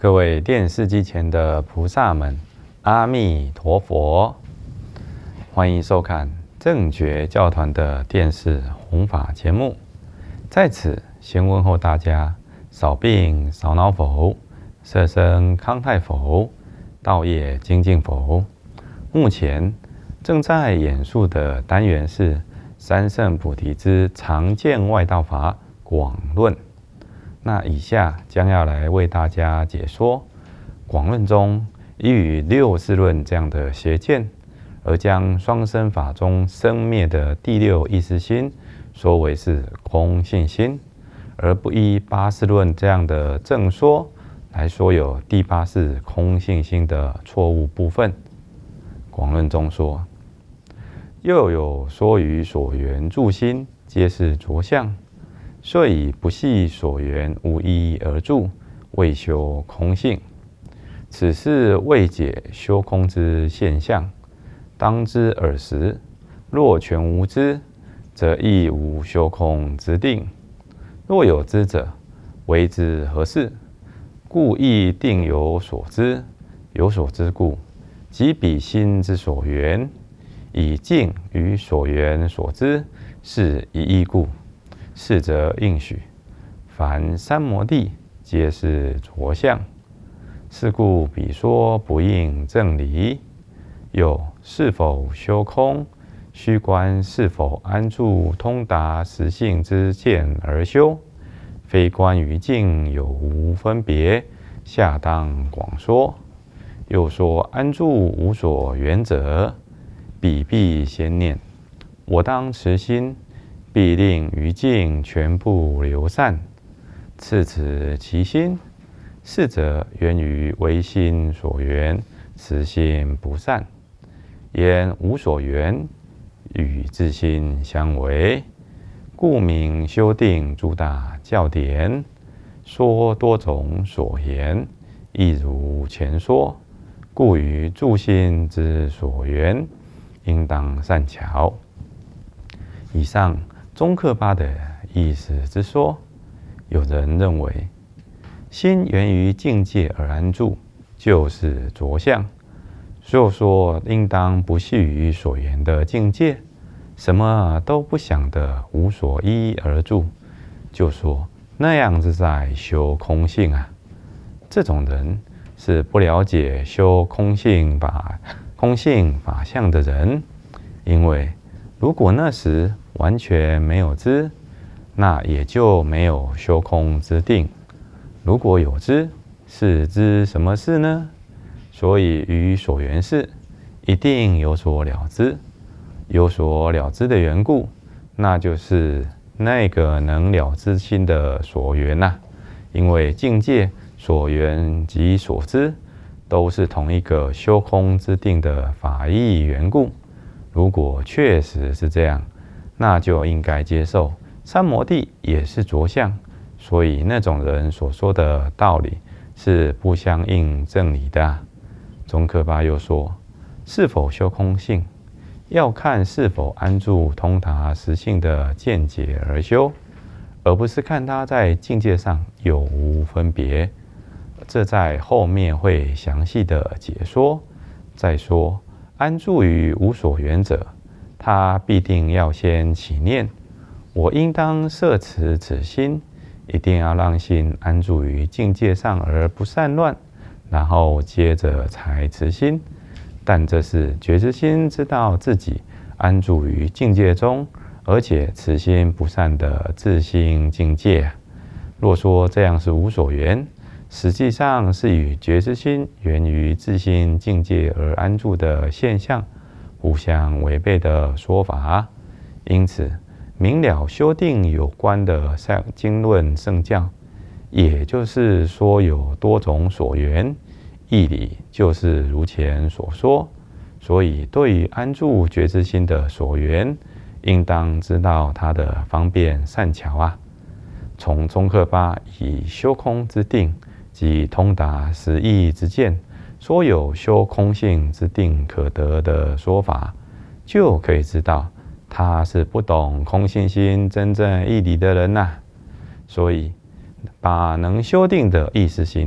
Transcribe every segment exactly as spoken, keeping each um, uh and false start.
各位电视机前的菩萨们，阿弥陀佛！欢迎收看正觉教团的电视弘法节目。在此先问候大家：少病少恼否？色身康泰否？道业精进否？目前正在演述的单元是三圣菩提之常见外道法广论。那以下将要来为大家解说广论中依与六事论这样的邪见，而将双生法中生灭的第六意识心说为是空性心，而不依八事论这样的正说来说有第八世空性心的错误部分。广论中说，又有说于所缘住心皆是着相，遂以不系所缘无一而住，未修空性。此是未解修空之现象，当知尔时，若全无知，则亦无修空之定；若有知者，为之何事？故亦定有所知，有所知故，即彼心之所缘，以境与所缘所知是一义故。是则应许，凡三摩地皆是着相。是故彼说不应正理。有是否修空，须观是否安住通达实性之见而修，非观于境有无分别，下当广说。又说安住无所缘者，彼必先念：我当持心，必令于境全部流散。次此其心，是则源于唯心所缘，此心不散。言无所缘，与自心相违，故名修定诸大教典，说多种所言，亦如前说。故于住心之所缘，应当善巧。以上中克巴的意思之说，有人认为心源于境界而安住，就是着相，就说应当不系于所缘的境界，什么都不想的无所依而住，就说那样子在修空性啊。这种人是不了解修空性法、空性法相的人，因为如果那时完全没有知，那也就没有修空之定。如果有知，是知什么事呢？所以于所缘事，一定有所了知。有所了知的缘故，那就是那个能了知心的所缘呐、啊。因为境界、所缘及所知，都是同一个修空之定的法义缘故。如果确实是这样，那就应该接受三摩地也是着相，所以那种人所说的道理是不相应正理的、啊。宗喀巴又说，是否修空性，要看是否安住通达实性的见解而修，而不是看他在境界上有无分别。这在后面会详细的解说。再说安住于无所缘者，他必定要先起念：我应当摄持此心，一定要让心安住于境界上而不散乱，然后接着才持心。但这是觉知心知道自己安住于境界中，而且持心不散的自心境界。若说这样是无所缘，实际上是与觉知心源于自心境界而安住的现象互相违背的说法。因此明了修定有关的经论圣教，也就是说有多种所缘，义理就是如前所说。所以对于安住觉知心的所缘，应当知道它的方便善巧啊。从宗喀巴以修空之定及通达实义之见，说有修空性之定可得的说法，就可以知道他是不懂空性心真正义理的人呐、啊。所以把能修定的意识心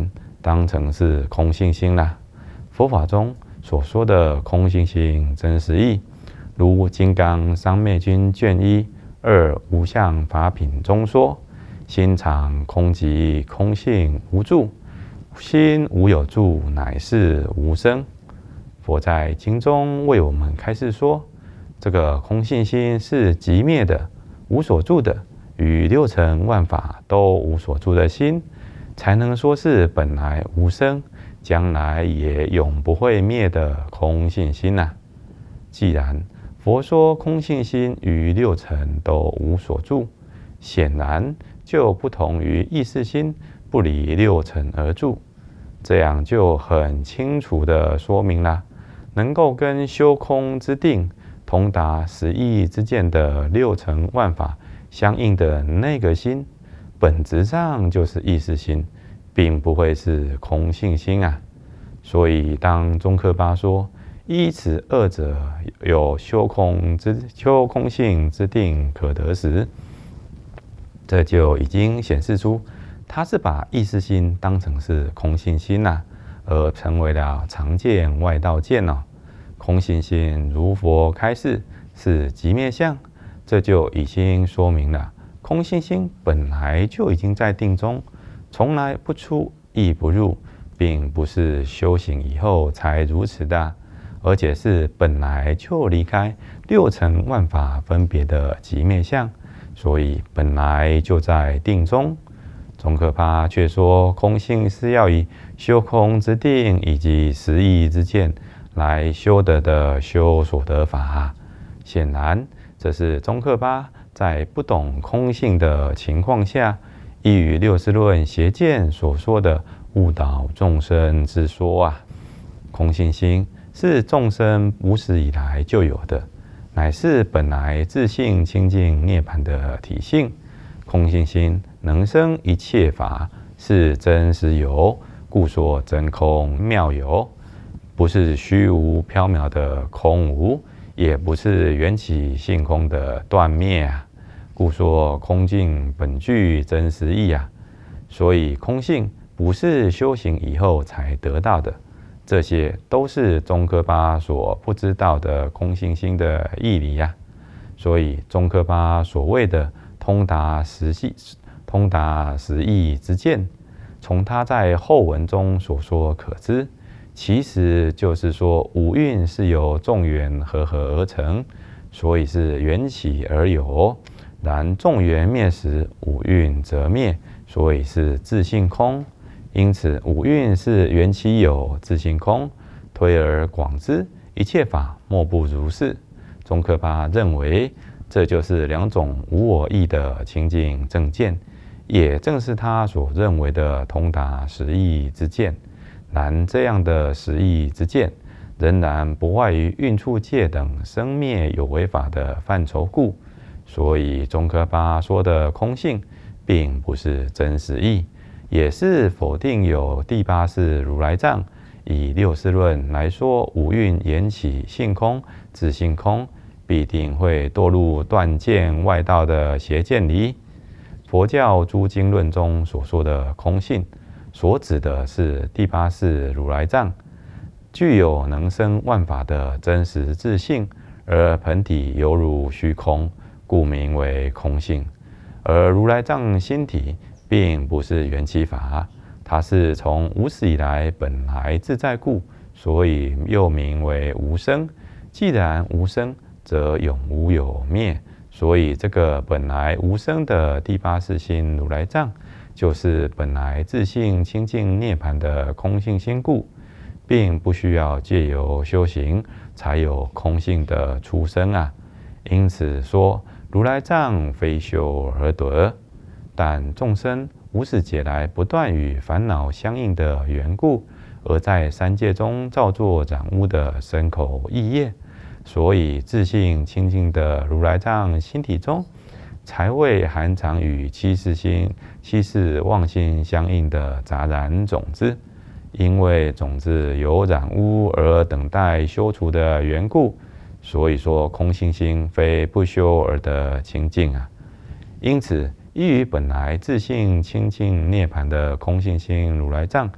当成是空性心啦。佛法中所说的空性心真实义，如《金刚三昧经》卷一二无相法品中说：心常空寂，空性无住，心无有住，乃是无生。佛在经中为我们开示说，这个空性心是寂灭的、无所住的，与六尘万法都无所住的心，才能说是本来无生，将来也永不会灭的空性心呐、啊。既然佛说空性心与六尘都无所住，显然就不同于意识心不离六尘而住，这样就很清楚地说明了，能够跟修空之定通达十义之见的六尘万法相应的那个心，本质上就是意识心，并不会是空性心啊。所以当宗喀巴说依此二者有修空之修空性之定可得时，这就已经显示出他是把意识心当成是空性心呐、啊，而成为了常见外道见哦。空性心如佛开示是寂灭相，这就已经说明了空性心本来就已经在定中，从来不出亦不入，并不是修行以后才如此的，而且是本来就离开六尘万法分别的寂灭相，所以本来就在定中。宗喀巴却说空性是要以修空之定以及十义之见来修得的修所得法。显然这是宗喀巴在不懂空性的情况下，依于六识论邪见所说的误导众生之说啊。空性心是众生无始以来就有的，乃是本来自性清净涅槃的体性。空性心能生一切法，是真实有，故说真空妙有，不是虚无缥缈的空无，也不是缘起性空的断灭啊，故说空境本具真实义啊。所以空性不是修行以后才得到的，这些都是宗喀巴所不知道的空性心的义理呀、啊。所以宗喀巴所谓的通达十义、通达十义之见，从他在后文中所说可知，其实就是说五蕴是由众缘合合而成，所以是缘起而有。然众缘灭时，五蕴则灭，所以是自性空。因此五蕴是缘起有，自性空。推而广之，一切法莫不如是。宗喀巴认为，这就是两种无我义的清净正见，也正是他所认为的通达十义之见。然这样的十义之见，仍然不外于蕴处界等生灭有为法的范畴故，所以宗喀巴说的空性，并不是真实义，也是否定有第八世如来藏以六识论来说五蕴缘起性空、自性空，必定会堕入断见外道的邪见里。佛教诸经论中所说的空性，所指的是第八世如来藏，具有能生万法的真实自性，而本体犹如虚空，故名为空性。而如来藏心体并不是缘起法，它是从无始以来本来自在故，所以又名为无生。既然无生，则永无有灭，所以这个本来无生的第八世心如来藏，就是本来自性清净涅槃的空性心故，并不需要借由修行才有空性的出生啊。因此说如来藏非修而得，但众生无始劫来不断与烦恼相应的缘故，而在三界中造作染污的身口意业，所以自性清净的如来藏心体中，才会含藏与七世心、七世妄心相应的杂染种子。因为种子有染污而等待修除的缘故，所以说空性心非不修而得清净啊。因此依于本来自性清净涅槃的空性心如来藏，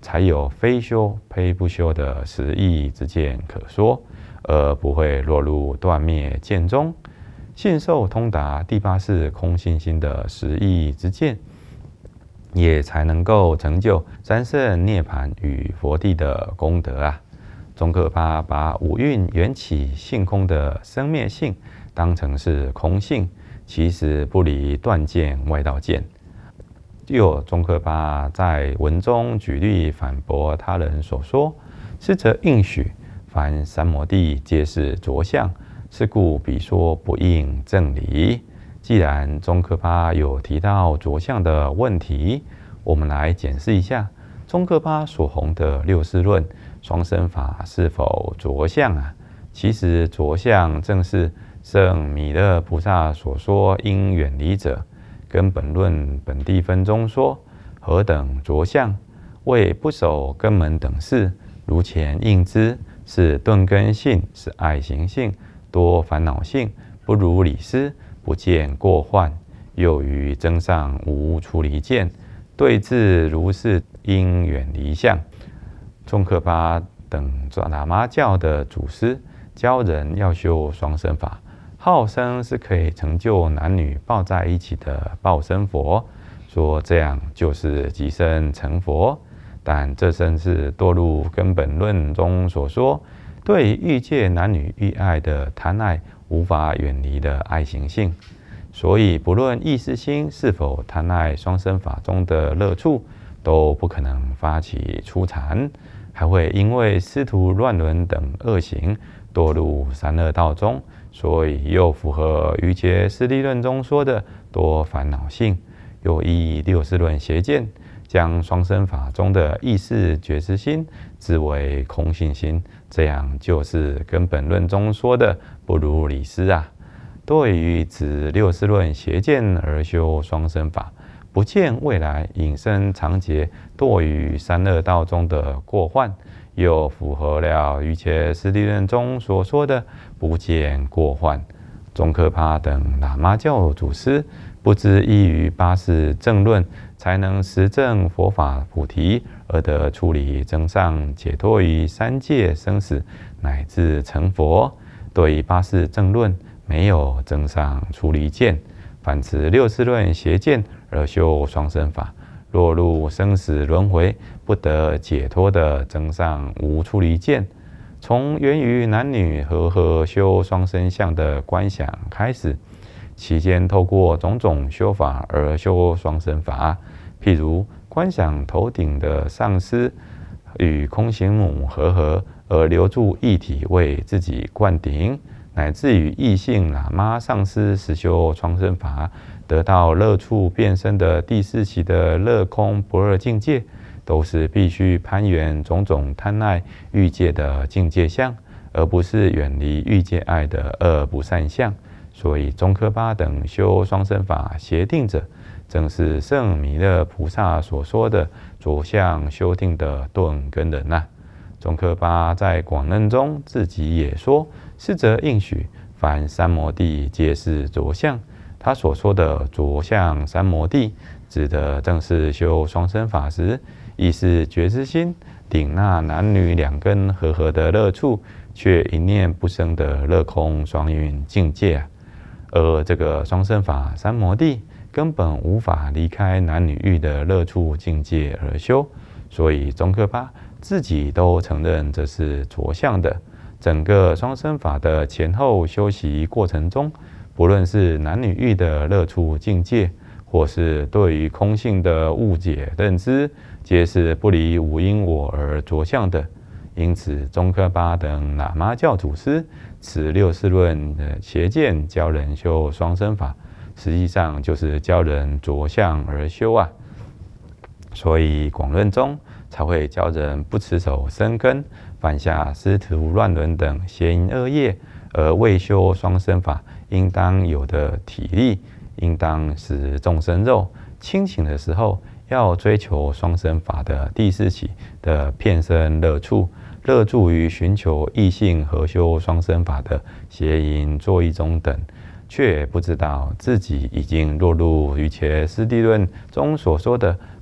才有非修非不修的实义之见可说，而不会落入断灭见中。信受通达第八世空性心的实义之见，也才能够成就三圣涅槃与佛地的功德啊！宗喀巴把五蕴缘起性空的生灭性当成是空性，其实不离断见外道见。又宗喀巴在文中举例反驳他人所说，是则应许凡三摩地皆是着相，是故彼说不应正理。既然宗喀巴有提到着相的问题，我们来检视一下宗喀巴所弘的六事论双生法是否着相啊？其实着相正是圣弥勒菩萨所说应远离者。根本论本地分中说，何等着相？为不守根门等事，如前应知，是钝根性，是爱行性，多烦恼性，不如理师，不见过患，又于增上无出离见，对治如是应远离相。宗喀巴等喇嘛教的祖师教人要修双生法，号称是可以成就男女抱在一起的报身佛，说这样就是即生成佛。但这正是堕入根本论中所说，对欲界男女欲爱的贪爱无法远离的爱行性。所以不论意识心是否贪爱双生法中的乐处，都不可能发起初禅，还会因为师徒乱伦等恶行堕入三恶道中，所以又符合瑜伽师地论中说的多烦恼性。又依六事论邪见，将双生法中的意识觉知心之为空性心，这样就是根本论中说的不如理师啊。对于指六事论邪见而修双生法，不见未来引生长劫堕于三恶道中的过患，又符合了瑜伽师地论中所说的不见过患。宗喀巴等喇嘛教祖师不知依于八识正论，才能实证佛法菩提，而得处理增上解脱于三界生死，乃至成佛。对于八识正论没有增上出离见，反持六事论邪见而修双生法，落入生死轮回，不得解脱的增上无出离见。从源于男女和合修双生相的观想开始，期间透过种种修法而修双生法，譬如观想头顶的上师与空行母和合，而留住一体为自己灌顶，乃至于异性喇嘛上师实修双生法，得到乐处变身的第四期的乐空不二境界，都是必须攀缘种种贪爱欲界的境界相，而不是远离欲界爱的恶不善相。所以宗喀巴等修双生法协定者，正是圣弥勒菩萨所说的着相修定的顿根人啊。宗喀巴在广论中自己也说，是则应许凡三摩地皆是着相。他所说的着相三摩地，指的正是修双生法时，亦是觉知心顶那男女两根和合的乐处，却一念不生的乐空双运境界啊。而这个双生法三摩地根本无法离开男女欲的乐处境界而修，所以宗喀巴自己都承认这是着相的。整个双生法的前后修习过程中，不论是男女欲的乐处境界，或是对于空性的误解认知，皆是不离无因我而着相的。因此宗喀巴等喇嘛教祖师此六事论的邪见教人修双生法，实际上就是教人着相而修啊。所以广论中才会教人不持守生根，犯下师徒乱伦等邪淫恶业，而未修双生法应当有的体力，应当食众生肉。清醒的时候要追求双生法的第四期的片身乐处，乐助于寻求异性合修双生法的邪淫作意中等，却不知道自己已经落入瑜伽师地论中所说的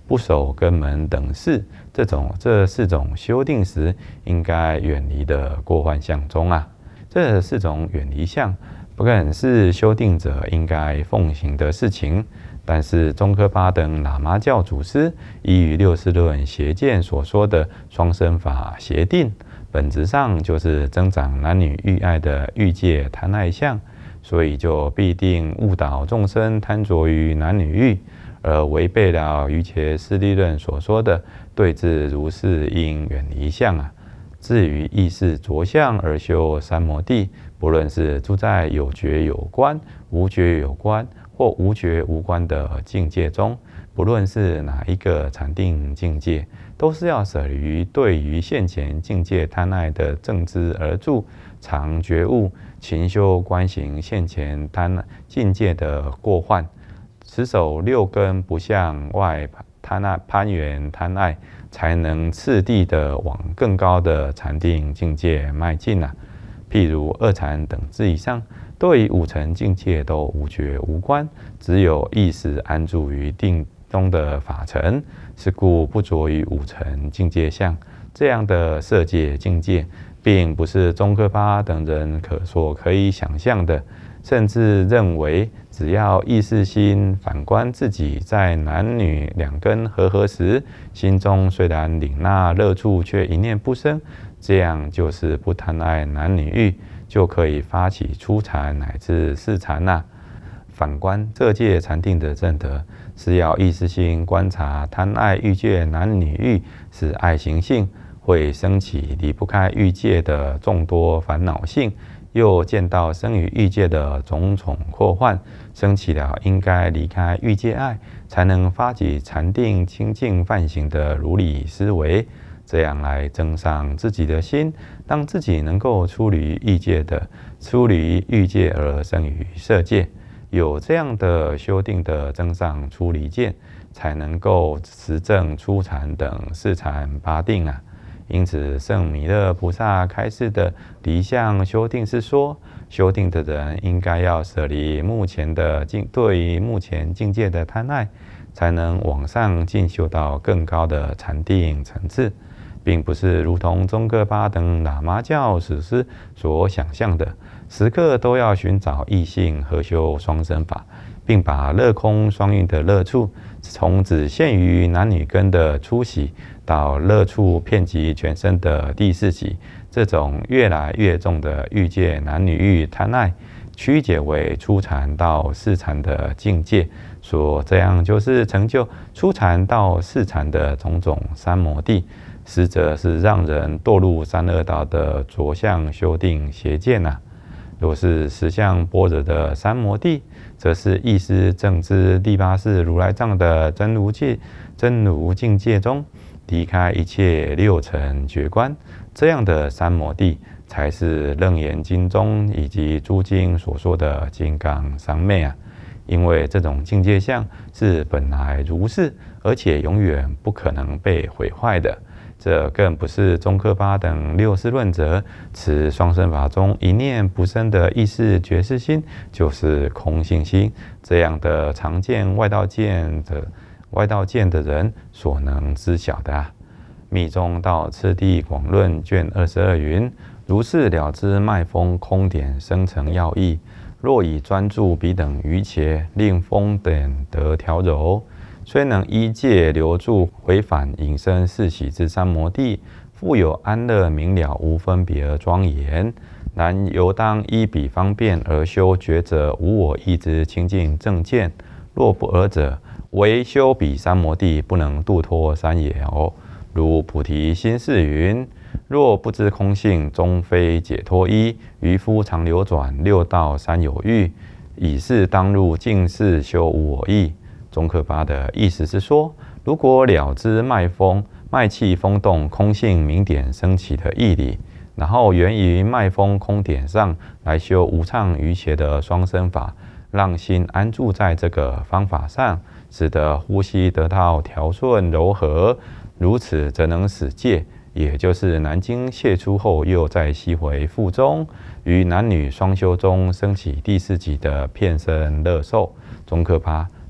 不守根门等事，这种这四种修定时应该远离的过患相中啊。这四种远离相，不肯是修定者应该奉行的事情。但是宗喀巴等喇嘛教祖师依于六世论邪见所说的双生法邪定，本质上就是增长男女欲爱的欲界贪爱相，所以就必定误导众生贪着于男女欲，而违背了瑜伽师利论所说的对治如是应远离相啊。至于意识着相而修三摩地，不论是住在有觉有关、无觉有关或无觉无关的境界中，不论是哪一个禅定境界，都是要舍于对于现前境界贪爱的正知而住，常觉悟，勤修观行现前贪境界的过患，持守六根不向外贪爱攀缘贪爱，才能次第的往更高的禅定境界迈进啊。譬如二禅等之以上，对于五尘境界都无觉无关，只有意识安住于定中的法尘，是故不着于五尘境界相。这样的色界境界，并不是宗喀巴等人可所可以想象的，甚至认为只要意识心反观自己在男女两根合合时，心中虽然领纳乐处，却一念不生，这样就是不贪爱男女欲，就可以发起初禅乃至四禅呐。反观这界禅定的正德，是要意识心观察贪爱欲界男女欲，使爱行性会升起离不开欲界的众多烦恼性，又见到生于欲界的种种祸患，升起了应该离开欲界爱，才能发起禅定清净梵行的如理思维，这样来增上自己的心，让自己能够出离欲界的，出离欲界而生于色界。有这样的修定的增上出离见，才能够实证初禅等四禅八定啊。因此，圣弥勒菩萨开示的离相修定是说，修定的人应该要舍离目前的境，对于目前境界的贪爱，才能往上进修到更高的禅定层次，并不是如同宗喀巴等喇嘛教史师所想象的，时刻都要寻找异性合修双生法，并把乐空双运的乐处，从只限于男女根的初习，到乐处遍及全身的第四习，这种越来越重的欲界男女欲贪爱，曲解为初禅到四禅的境界，说这样就是成就初禅到四禅的种种三摩地，实则是让人堕入三恶道的着相修定邪见呐、啊。若是实相般若的三摩地，则是意识正知第八世如来藏的真如界、真如境界中，离开一切六尘觉观，这样的三摩地，才是楞严经中以及诸经所说的金刚三昧啊。因为这种境界相是本来如是，而且永远不可能被毁坏的。这更不是宗喀巴等六世论者持双生法中一念不生的意识觉识心，就是空性心，这样的常见外道见的外道见的人所能知晓的啊。密宗道次第广论卷二十二云：如是了知脉风空点生成要义，若以专注彼等余切，令风点得调柔，虽能依戒留住回返引生四喜之三摩地，复有安乐明了无分别而庄严。然犹当依彼方便而修觉者无我意之清净正见。若不尔者，唯修彼三摩地，不能度脱三也哦。如菩提心是云：若不知空性，终非解脱依。渔夫常流转六道三有欲，以是当入净室修无我意。宗喀巴的意思是说，如果了知脉风、脉气风动空性明点升起的义理，然后源于脉风空点上来修无畅瑜伽的双生法，让心安住在这个方法上，使得呼吸得到调顺柔和，如此则能使戒，也就是南经泄出后又再吸回腹中，于男女双修中升起第四级的片身乐受。宗喀巴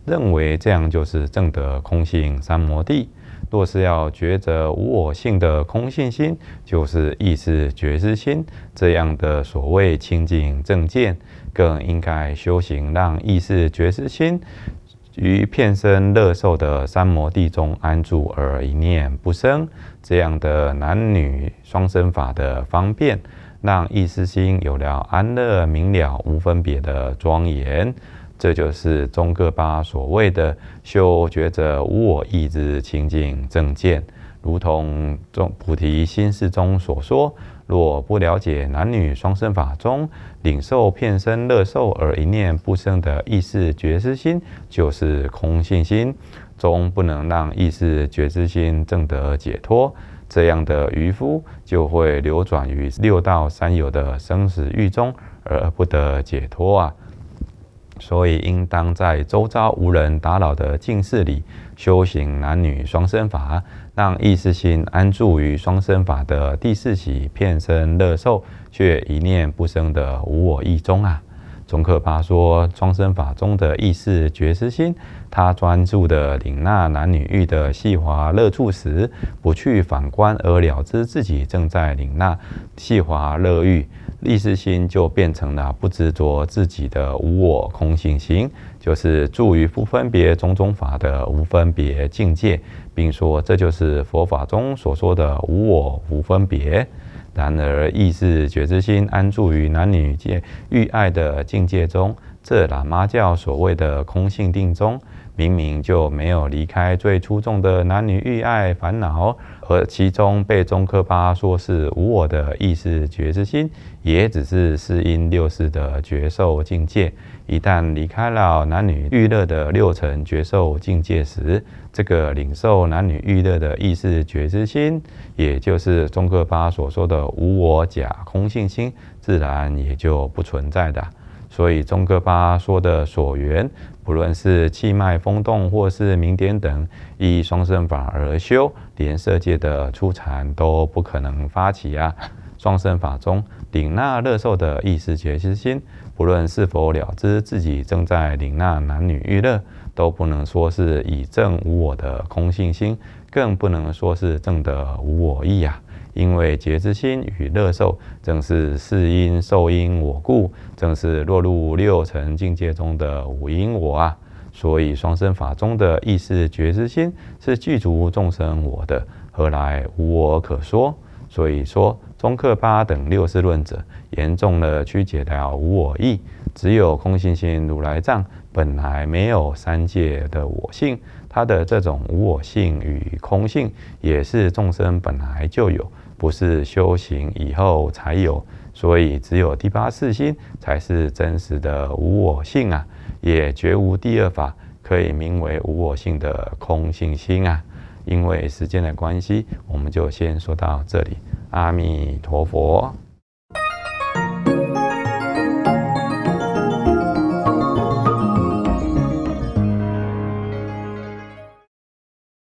认为这样就是证得空性三摩地。若是要觉着无我性的空性心，就是意识觉知心，这样的所谓清净正见，更应该修行让意识觉知心于片生乐受的三摩地中安住而一念不生，这样的男女双生法的方便，让意识心有了安乐明了无分别的庄严。这就是宗喀巴所谓的修觉者无我意之清净正见，如同中菩提心事中所说，若不了解男女双生法中领受片生乐受而一念不生的意识觉知心，就是空性心，终不能让意识觉知心证得解脱。这样的渔夫就会流转于六道三有的生死狱中，而不得解脱啊！所以应当在周遭无人打扰的静室里修行男女双生法，让意识心安住于双生法的第四喜片生乐受，却一念不生的无我意中啊。宗喀巴说，双生法中的意识觉知心，他专注的领纳男女欲的细滑乐处时，不去反观而了知自己正在领纳细滑乐欲，意识心就变成了不执着自己的无我空性心，就是住于不分别种种法的无分别境界，并说这就是佛法中所说的无我无分别。然而，意识觉知心安住于男女界欲爱的境界中，这喇嘛教所谓的空性定中，明明就没有离开最初众的男女欲爱烦恼，而其中被宗喀巴说是无我的意识觉知心，也只是四因六识的觉受境界。一旦离开了男女欲乐的六层觉受境界时，这个领受男女欲乐的意识觉知心，也就是宗喀巴所说的无我假空性心，自然也就不存在的。所以宗喀巴说的所缘，不论是气脉风动或是明点等，依双生法而修，连色界的初禅都不可能发起啊。双生法中领纳乐受的意识觉知心，不论是否了知自己正在领纳男女欲乐，都不能说是以证无我的空性心，更不能说是证的无我意啊。因为觉知心与乐受正是四因受因我故，正是落入六层境界中的五因我啊。所以双生法中的意识觉知心是具足众生我的，何来无我可说？所以说，宗喀巴等六世论者严重的曲解了无我意，只有空性心如来藏本来没有三界的我性，它的这种无我性与空性也是众生本来就有，不是修行以后才有，所以只有第八识心才是真实的无我性啊，也绝无第二法可以名为无我性的空性心啊。因为时间的关系，我们就先说到这里。阿弥陀佛。